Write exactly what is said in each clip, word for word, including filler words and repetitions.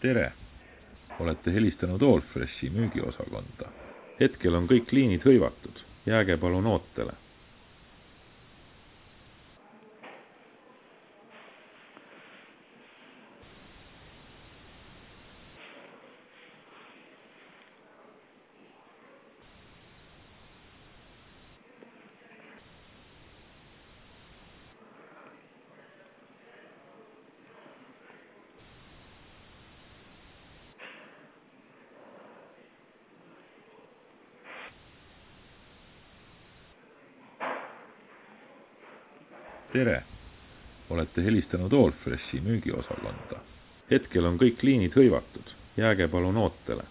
Tere! Olete helistanud Allfreshi müügiosakonda. Hetkel on kõik liinid hõivatud. Jääge palun ootele. Tere! Olete helistanud Allfreshi müügiosakonda. Hetkel on kõik liinid hõivatud. Jääge palun ootele.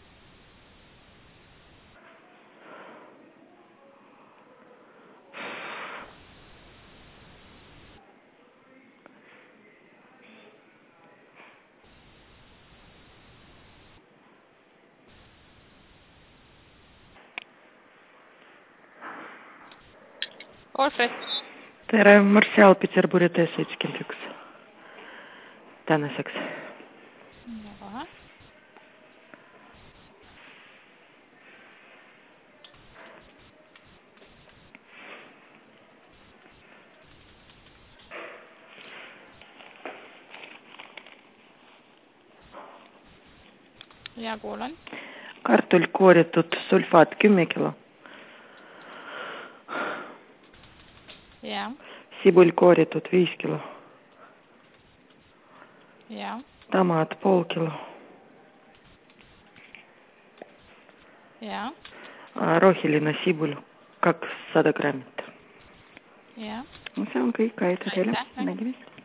Allfresh. Tere, Marssial Peterburi T seitsekümmend üks. Tänaseks. Jaha. Ja kuulan. Kartul kooritud sulfaat kümme kilo. Ja. Sibul kooritud viis kilo. Ja. Tomaat pool kilo. Ja. Rohiline sibul kakssada grammit. Ja. See on kõik, aitäh teile. Aitäh. Nägemist.